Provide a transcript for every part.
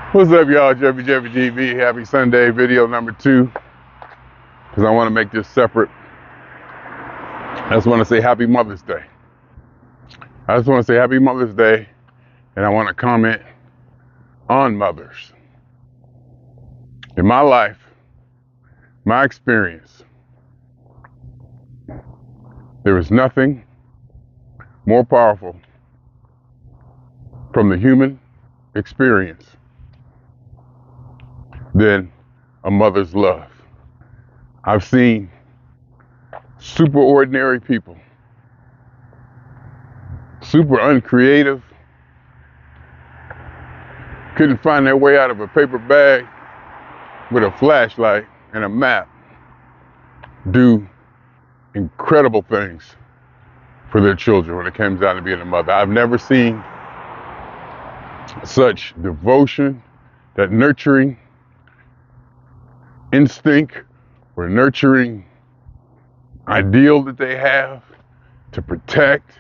What's up, y'all? Jeffy TV. Happy Sunday, video number 2. Because I want to make this separate. I just want to say Happy Mother's Day. I just want to say Happy Mother's Day, and I want to comment on mothers. In my life, my experience, there is nothing more powerful from the human experience than a mother's love. I've seen super ordinary people, super uncreative, couldn't find their way out of a paper bag with a flashlight and a map, do incredible things for their children when it comes down to being a mother. I've never seen such devotion, that nurturing instinct or nurturing ideal that they have to protect,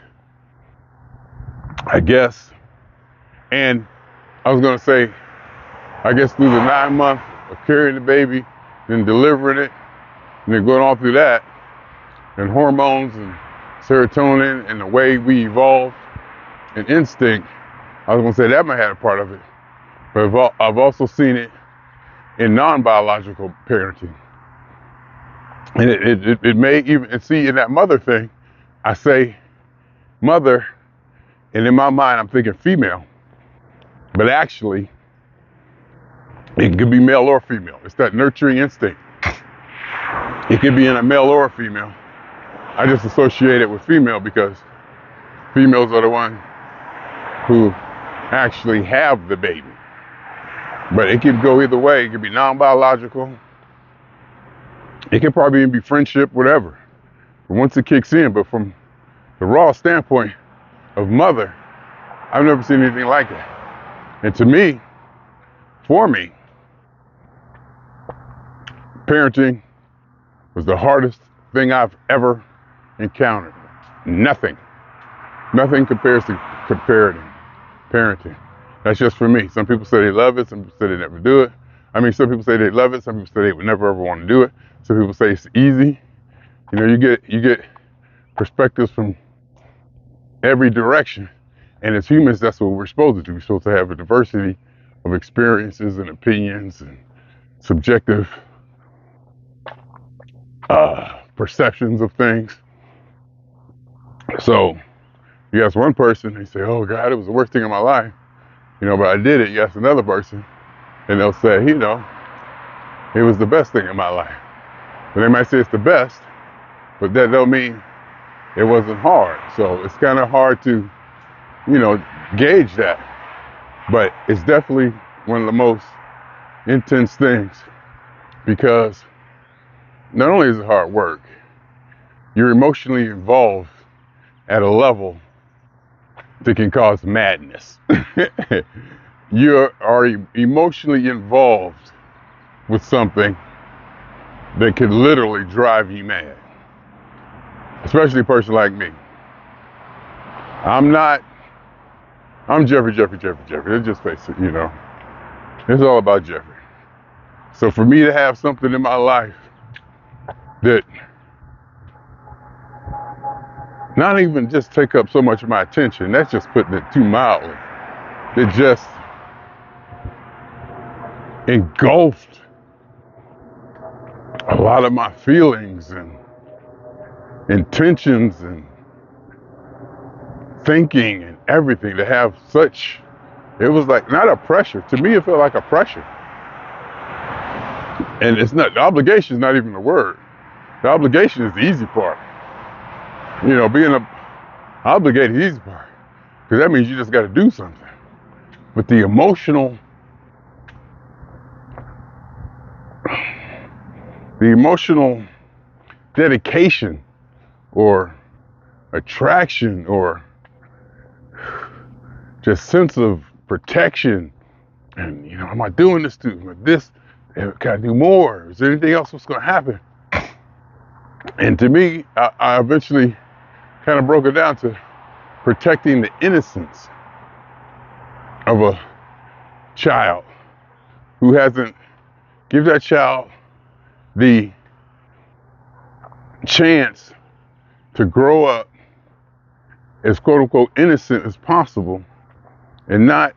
I guess. And I was going to say, I guess through the 9 months of carrying the baby, then delivering it, and then going all through that, and hormones and serotonin and the way we evolved and instinct, I was going to say that might have a part of it. But I've also seen it in non-biological parenting. And it may even, and see, in that mother thing, I say mother, and in my mind I'm thinking female, but actually it could be male or female. It's that nurturing instinct. It could be in a male or a female. I just associate it with female because females are the ones who actually have the baby. But it could go either way. It could be non-biological. It could probably even be friendship, whatever. But once it kicks in, but from the raw standpoint of mother, I've never seen anything like that. And to me, for me, parenting was the hardest thing I've ever encountered. Nothing compares to parenting. That's just for me. Some people say they love it. Some people say they never do it. I mean, some people say they love it. Some people say they would never ever want to do it. Some people say it's easy. You know, you get perspectives from every direction. And as humans, that's what we're supposed to do. We're supposed to have a diversity of experiences and opinions and subjective perceptions of things. So you ask one person, they say, oh God, it was the worst thing in my life. You know, but I did it. You ask another person, and they'll say, you know, it was the best thing in my life. But they might say it's the best, but that don't mean it wasn't hard. So it's kind of hard to, you know, gauge that. But it's definitely one of the most intense things because not only is it hard work, you're emotionally involved at a level that can cause madness. You are emotionally involved with something that could literally drive you mad. Especially a person like me. I'm Jeffrey. Let's just face it, you know. It's all about Jeffrey. So for me to have something in my life that not even just take up so much of my attention, that's just putting it too mildly. It just engulfed a lot of my feelings and intentions and thinking and everything to have such, it was like not a pressure. To me, it felt like a pressure. And it's not, the obligation is not even the word. The obligation is the easy part. You know, being obligated is the easy part. Because that means you just got to do something. But the emotional dedication or attraction or just sense of protection and, you know, am I doing this too? This, can I do more? Is there anything else that's going to happen? And to me, I eventually kind of broke it down to protecting the innocence of a child who hasn't give that child the chance to grow up as quote unquote innocent as possible and not,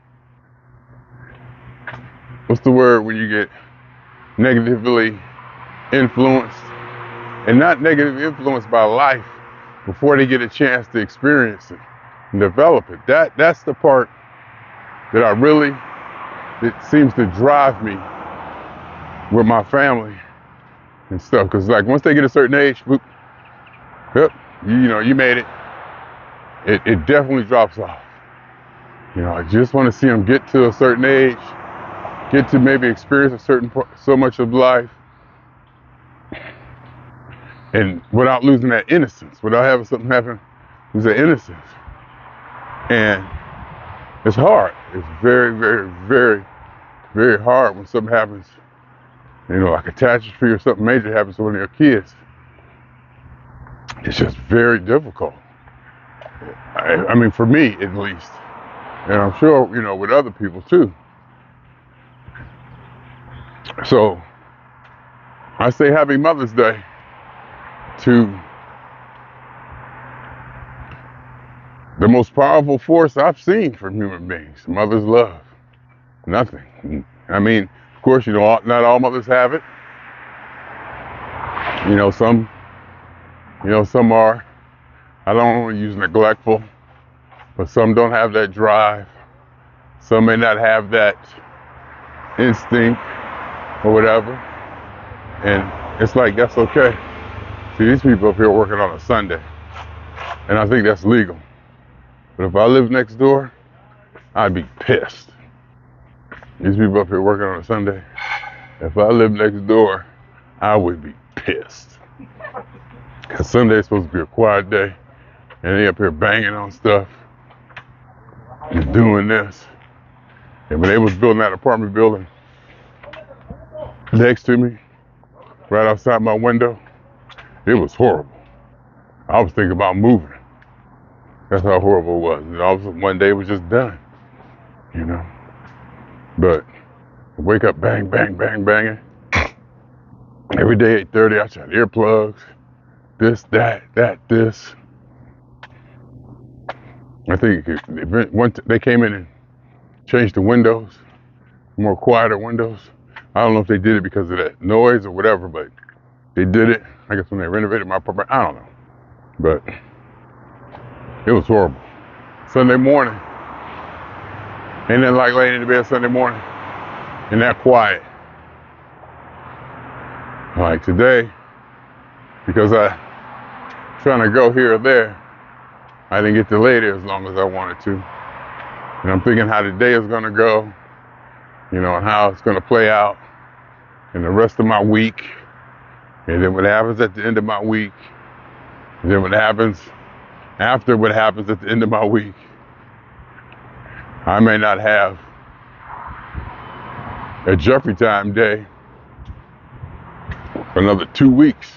what's the word when you get negatively influenced, and not negatively influenced by life before they get a chance to experience it and develop it. That's the part that it seems to drive me with my family and stuff. Cause like once they get a certain age, whoop, yep, you made it. It definitely drops off. I just want to see them get to a certain age, get to maybe experience so much of life, and without losing that innocence, without having something happen, lose that innocence. And it's hard. It's very, very, very, very hard when something happens, like a catastrophe or something major happens to one of your kids. It's just very difficult. I mean, for me at least, and I'm sure, with other people too. So I say Happy Mother's Day to the most powerful force I've seen from human beings, mother's love. Nothing. I mean, of course, not all mothers have it. Some are, I don't want to use neglectful, but some don't have that drive. Some may not have that instinct or whatever. And it's like, that's okay. See, these people up here working on a Sunday, and I think that's legal. But if I lived next door, I'd be pissed. These people up here working on a Sunday, if I lived next door, I would be pissed. Because Sunday is supposed to be a quiet day, and they up here banging on stuff and doing this. And when they was building that apartment building next to me, right outside my window, it was horrible. I was thinking about moving. That's how horrible it was. And all of a sudden, one day it was just done, But I wake up, bang, bang, bang, banging. Every day, 8:30, I shot earplugs. This, that, this. I think they came in and changed the windows, more quieter windows. I don't know if they did it because of that noise or whatever, but they did it. I guess when they renovated my apartment, I don't know. But it was horrible. Sunday morning, and then like laying in the bed Sunday morning, and that quiet. Like today, because I trying to go here or there, I didn't get to lay there as long as I wanted to. And I'm thinking how the day is gonna go, and how it's gonna play out in the rest of my week. And then what happens at the end of my week, and then what happens after what happens at the end of my week. I may not have a Jeffrey time day for another 2 weeks.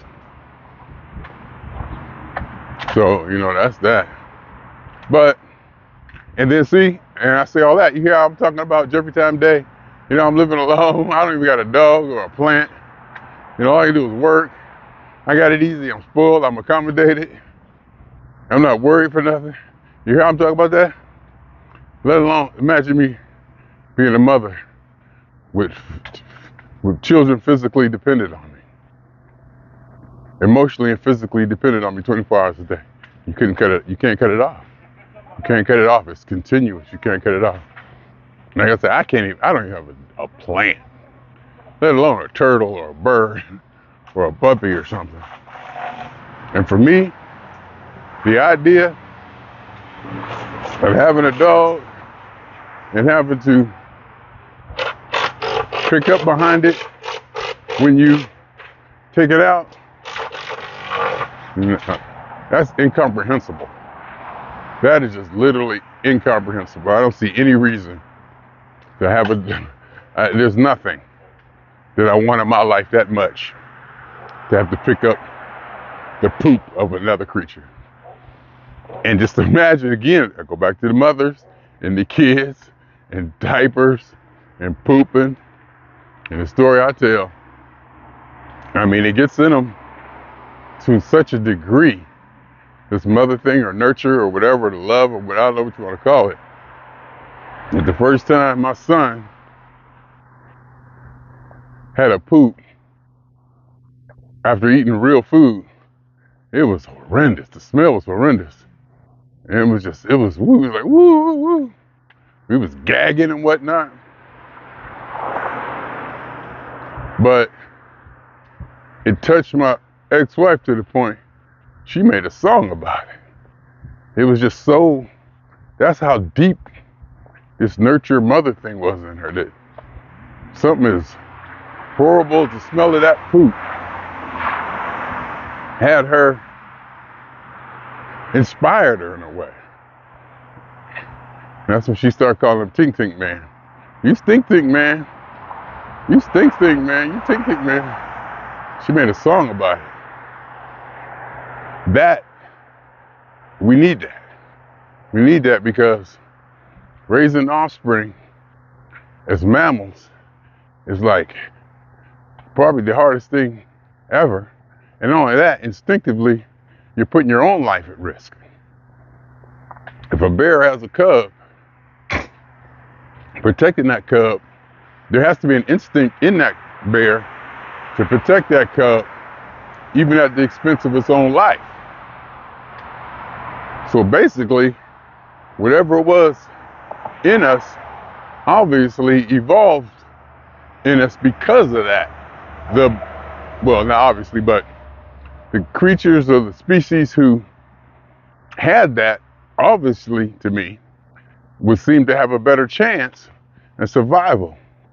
So, that's that. But, and then see, and I say all that, you hear how I'm talking about Jeffrey time day? I'm living alone. I don't even got a dog or a plant. All I can do is work. I got it easy. I'm spoiled. I'm accommodated. I'm not worried for nothing. You hear how I'm talking about that? Let alone, imagine me being a mother with children physically dependent on me. Emotionally and physically dependent on me 24 hours a day. You can't cut it off. You can't cut it off. It's continuous. You can't cut it off. Like I said, I don't even have a plant, let alone a turtle or a bird or a puppy or something. And for me, the idea of having a dog and having to pick up behind it when you take it out, that's incomprehensible. That is just literally incomprehensible. I don't see any reason to have there's nothing that I want in my life that much to have to pick up the poop of another creature. And just imagine again, I go back to the mothers and the kids and diapers and pooping And the story I tell, I mean, it gets in them to such a degree, this mother thing or nurture or whatever, the love or whatever, I don't know what you want to call it. That the first time my son had a poop after eating real food, it was horrendous. The smell was horrendous. And we was like, woo, woo, woo. We was gagging and whatnot. But it touched my ex-wife to the point she made a song about it. It was just so, that's how deep this nurture mother thing was in her, that something as horrible as the smell of that poop had her, inspired her in a way. And that's when she started calling him Tink Tink Man. You stink tink man. You stink tink man. You tink tink man. She made a song about it. That, we need that. We need that because raising offspring as mammals is like probably the hardest thing ever. And not only that, instinctively, you're putting your own life at risk. If a bear has a cub, protecting that cub, there has to be an instinct in that bear to protect that cub, even at the expense of its own life. So basically, whatever it was in us, obviously evolved in us because of that. Well, not obviously, but the creatures of the species who had that, obviously, to me, would seem to have a better chance at survival.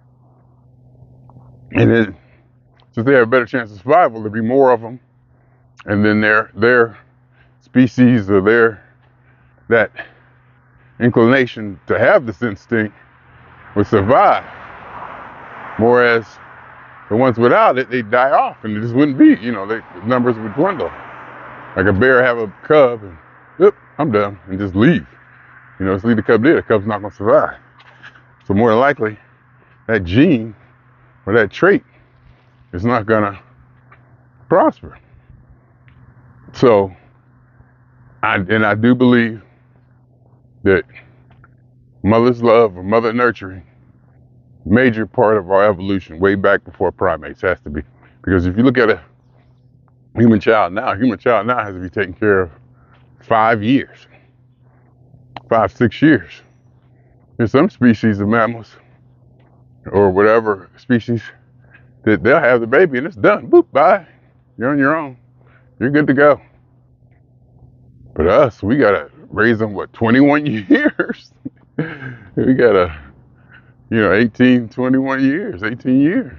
And then, since they have a better chance of survival, there'd be more of them, and then their species or that inclination to have this instinct would survive. Whereas the ones without it, they'd die off, and it just wouldn't be, the numbers would dwindle. Like a bear have a cub, and, yep, I'm done, and just leave. Just leave the cub there. The cub's not going to survive. So more than likely, that gene or that trait is not going to prosper. So, I do believe that mother's love or mother nurturing, major part of our evolution, way back before primates, has to be. Because if you look at a human child now has to be taken care of 5 years, 5-6 years. There's some species of mammals or whatever species that they'll have the baby and it's done. Boop, bye. You're on your own. You're good to go. But us, we gotta raise them, 21 years? We gotta, 18 years.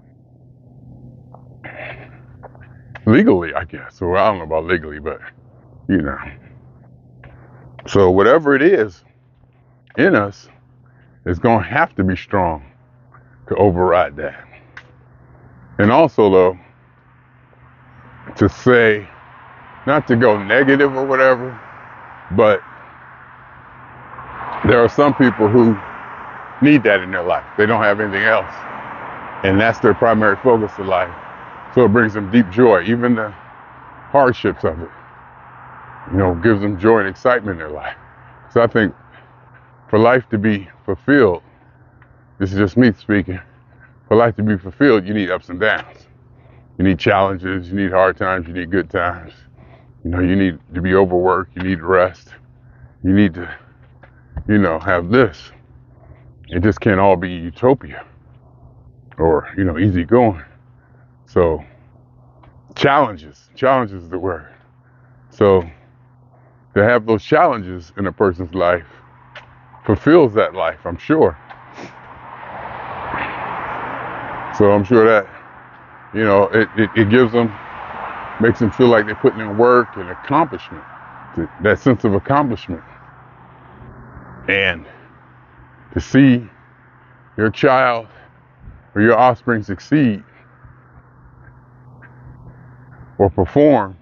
Legally, I guess. So I don't know about legally, but, So whatever it is in us is gonna have to be strong to override that. And also, though, to say, not to go negative or whatever, but there are some people who need that in their life. They don't have anything else. And that's their primary focus in life. So it brings them deep joy, even the hardships of it. Gives them joy and excitement in their life. So I think for life to be fulfilled, this is just me speaking, for life to be fulfilled, you need ups and downs. You need challenges, you need hard times, you need good times. You need to be overworked, you need rest. You need to, have this. It just can't all be utopia or, easy going. So challenges is the word. So to have those challenges in a person's life fulfills that life, I'm sure. So I'm sure that, it gives them, makes them feel like they're putting in work and accomplishment, that sense of accomplishment. And to see your child or your offspring succeed or perform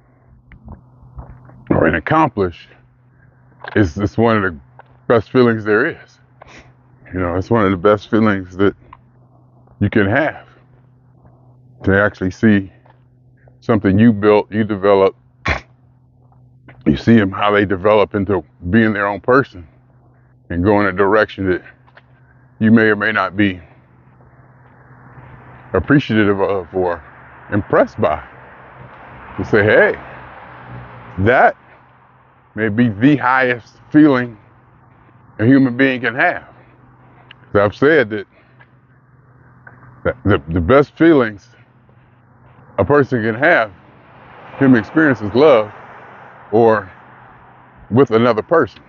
or accomplish is one of the best feelings there is. It's one of the best feelings that you can have, to actually see something you built, you developed. You see them how they develop into being their own person and go in a direction that you may or may not be appreciative of or impressed by. To say, hey, that may be the highest feeling a human being can have. So I've said that the best feelings a person can have, human experience, is love or with another person.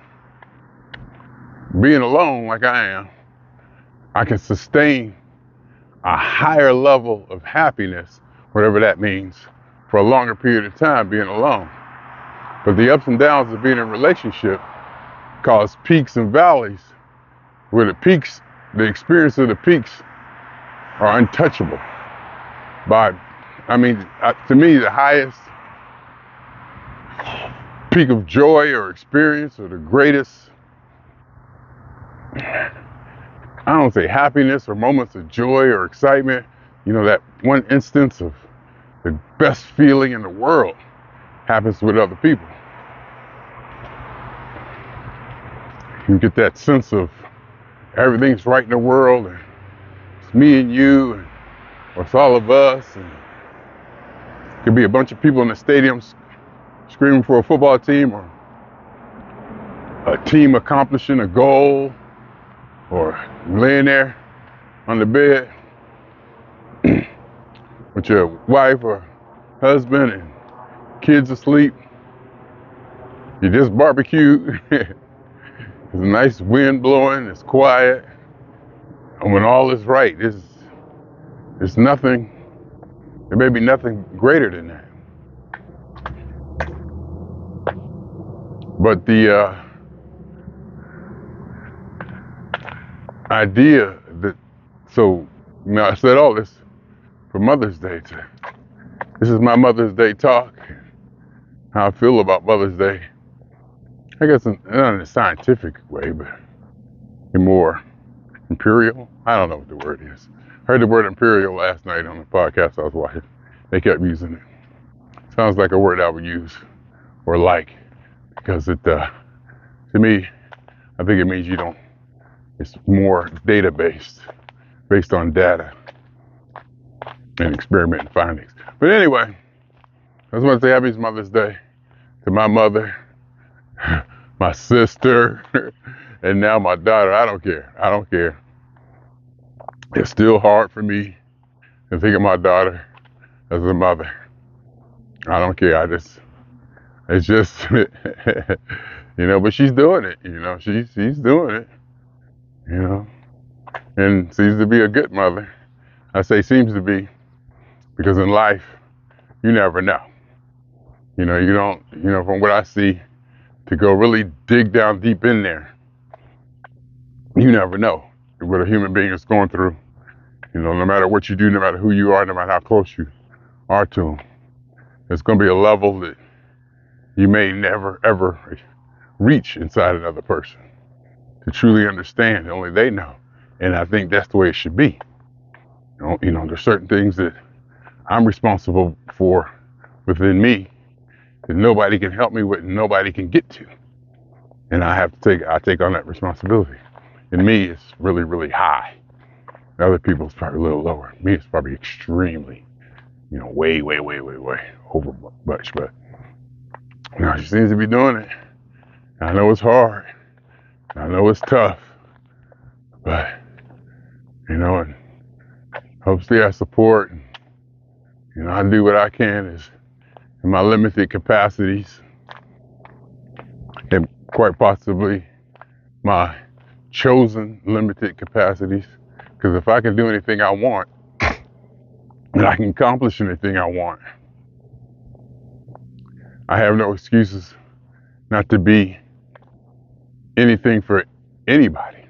Being alone like I am, I can sustain a higher level of happiness, whatever that means, for a longer period of time being alone. But the ups and downs of being in a relationship cause peaks and valleys, where the peaks, the experience of the peaks are untouchable to me, the highest peak of joy or experience, or the greatest, I don't say happiness or moments of joy or excitement, that one instance of the best feeling in the world happens with other people. You get that sense of everything's right in the world, and it's me and you, or it's all of us, and it could be a bunch of people in the stadiums screaming for a football team, or a team accomplishing a goal, or laying there on the bed with your wife or husband and kids asleep. You just barbecued. There's a nice wind blowing, it's quiet. And when all is right, there's nothing, there may be nothing greater than that. But the idea that, I said all this for Mother's Day. This is my Mother's Day talk, how I feel about Mother's Day. I guess not in a scientific way, but in more imperial. I don't know what the word is. I heard the word imperial last night on the podcast I was watching. They kept using it. Sounds like a word I would use or like, because it, to me, I think it means it's more data-based, based on data and experiment findings. But anyway, I just want to say happy Mother's Day to my mother, my sister, and now my daughter. I don't care. It's still hard for me to think of my daughter as a mother. I don't care. It's just, but she's doing it, she's doing it, and seems to be a good mother. I say seems to be, because in life, you never know. You don't, from what I see, to go really dig down deep in there, you never know what a human being is going through. No matter what you do, no matter who you are, no matter how close you are to them, there's going to be a level that you may never, ever reach inside another person to truly understand. Only they know. And I think that's the way it should be. There's certain things that I'm responsible for within me that nobody can help me with and nobody can get to. And I take on that responsibility. In me, it's really, really high. Other people, it's probably a little lower. Me, it's probably extremely, way over much. But, she seems to be doing it. I know it's hard. I know it's tough. But, and hopefully I support. And, I do what I can in my limited capacities. And quite possibly my chosen limited capacities. Because if I can do anything I want, and I can accomplish anything I want, I have no excuses not to be anything for anybody.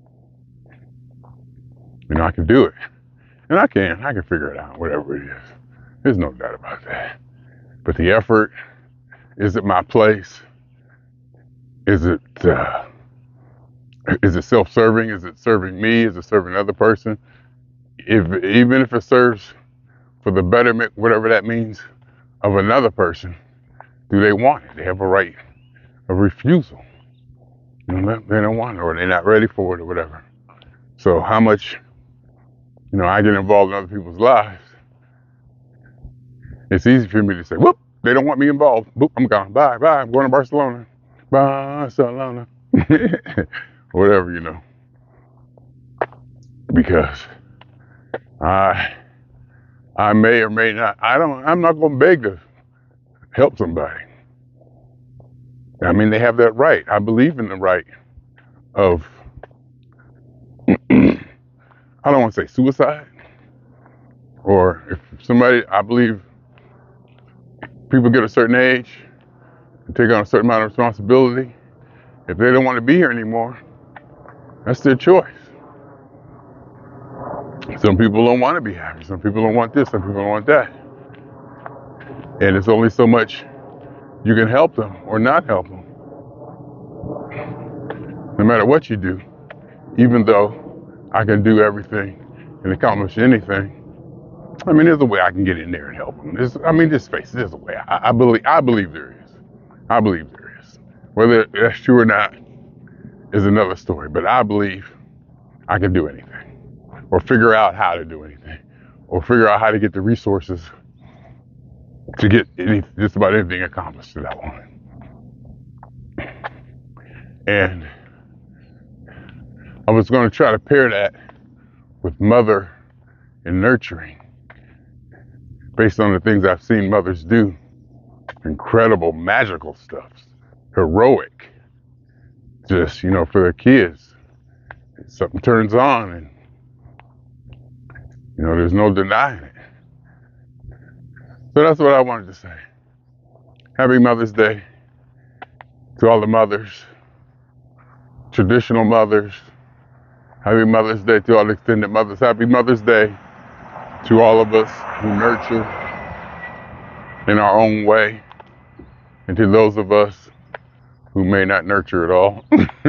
I can do it. And I can figure it out, whatever it is. There's no doubt about that. But the effort, is it my place? Is it self-serving? Is it serving me? Is it serving another person? Even if it serves for the betterment, whatever that means, of another person, do they want it? They have a right of refusal. You know, they don't want it, or they're not ready for it, or whatever. So how much, I get involved in other people's lives, it's easy for me to say, whoop, they don't want me involved. Whoop, I'm gone. Bye, bye. I'm going to Barcelona. Barcelona. Whatever, because I may or may not, I'm not going to beg to help somebody. I mean, they have that right. I believe in the right of, I don't want to say suicide, or if somebody, I believe people get a certain age and take on a certain amount of responsibility. If they don't want to be here anymore, that's their choice. Some people don't want to be happy. Some people don't want this. Some people don't want that. And it's only so much you can help them or not help them. No matter what you do, even though I can do everything and accomplish anything, I mean, there's a way I can get in there and help them. Just face it, there's a way. I believe there is. I believe there is. Whether that's true or not is another story. But I believe I can do anything, or figure out how to do anything, or figure out how to get the resources to get just about anything accomplished that I want. And I was going to try to pair that with mother and nurturing, based on the things I've seen mothers do. Incredible, magical stuff, heroic, just, for their kids. Something turns on and, there's no denying it. So that's what I wanted to say. Happy Mother's Day to all the mothers, traditional mothers. Happy Mother's Day to all the extended mothers. Happy Mother's Day to all of us who nurture in our own way, and to those of us who may not nurture at all,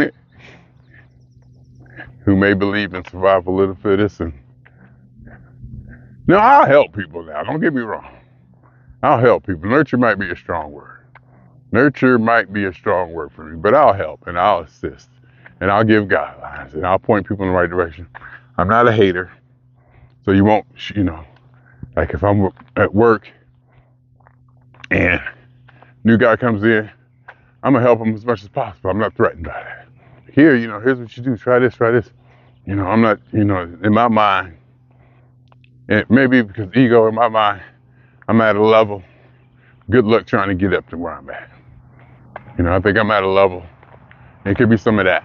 who may believe in survival of the fittest. And now I'll help people now, don't get me wrong. I'll help people. Nurture might be a strong word. Nurture might be a strong word for me, but I'll help and I'll assist and I'll give guidelines and I'll point people in the right direction. I'm not a hater, so you won't, like if I'm at work and new guy comes in, I'm gonna help him as much as possible. I'm not threatened by that. Here, here's what you do. Try this, try this. I'm not, in my mind, and maybe because ego in my mind, I'm at a level. Good luck trying to get up to where I'm at. I think I'm at a level. It could be some of that.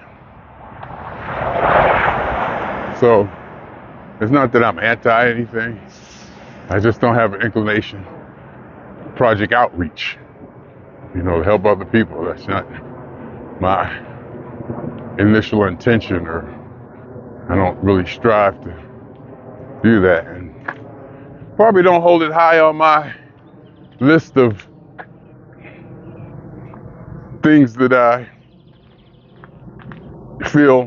So it's not that I'm anti anything. I just don't have an inclination. Project outreach, to help other people. That's not my initial intention, or I don't really strive to do that. And probably don't hold it high on my list of things that I feel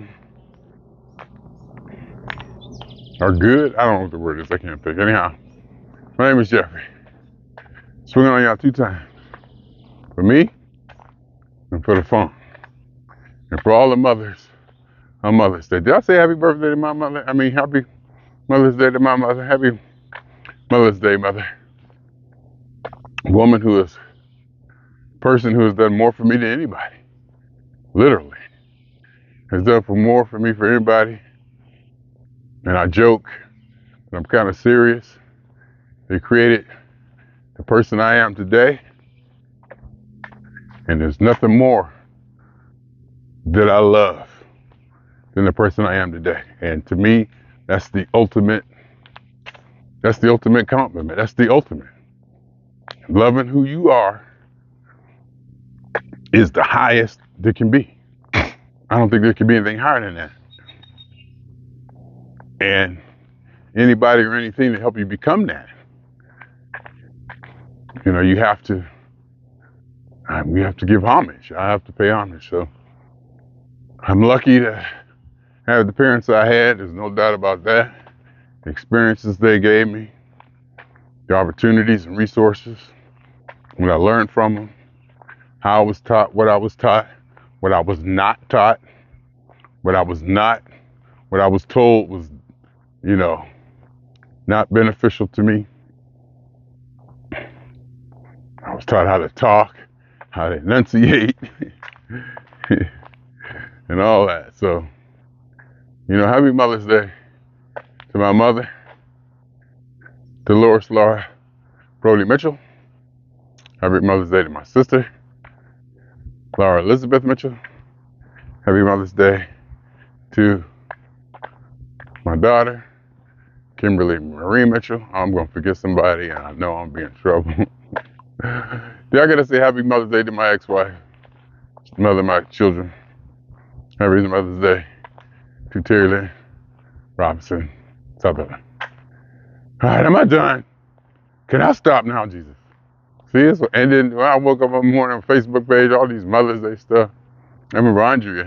are good. I don't know what the word is. I can't think. Anyhow, my name is Jeffrey. Swinging on y'all 2 times. For me and for the phone. And for all the mothers on Mother's Day. Did I say happy birthday to my mother? Happy Mother's Day to my mother. Happy Mother's Day, mother. Woman person who has done more for me than anybody. Literally. Has done more for me for anybody. And I joke, but I'm kind of serious. They created the person I am today. And there's nothing more that I love than the person I am today. And to me, that's the ultimate compliment. That's the ultimate. Loving who you are is the highest there can be. I don't think there can be anything higher than that. And anybody or anything to help you become that, you have to, we have to give homage. I have to pay homage. So I'm lucky to have the parents I had. There's no doubt about that. the experiences they gave me, the opportunities and resources, what I learned from them, how I was taught, what I was taught, what I was not taught, what I was told was, not beneficial to me. I was taught how to talk, how to enunciate, and all that. So, happy Mother's Day to my mother, Dolores Laura Brody Mitchell. Happy Mother's Day to my sister, Laura Elizabeth Mitchell. Happy Mother's Day to my daughter, Kimberly Marie Mitchell. I'm going to forget somebody, and I know I'm being in trouble. Yeah, I got to say happy Mother's Day to my ex-wife, mother of my children. Happy Mother's Day to Terry Lynn Robinson Sutherland. All right, am I done? Can I stop now, Jesus? See, and then when I woke up one morning on Facebook page, all these Mother's Day stuff. I remember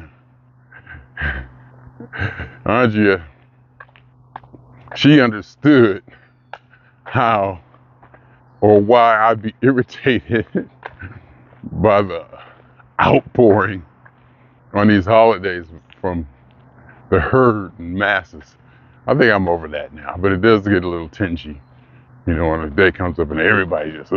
Andrea, she understood how or why I'd be irritated by the outpouring on these holidays from the herd and masses. I think I'm over that now, but it does get a little tingy. When the day comes up and everybody just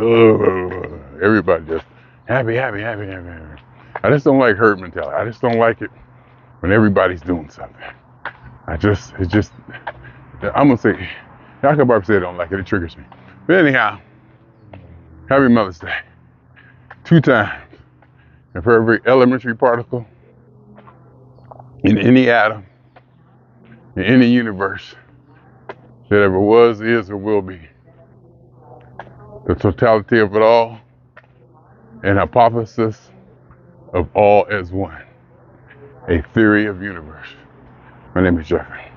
happy. I just don't like herd mentality. I just don't like it when everybody's doing something. I'm gonna say, I can probably say I don't like it. It triggers me. But anyhow, happy Mother's Day. 2 times. And for every elementary particle in any atom, in any universe that ever was, is, or will be, the totality of it all, an hypothesis of all as one, a theory of universe. My name is Jeffrey.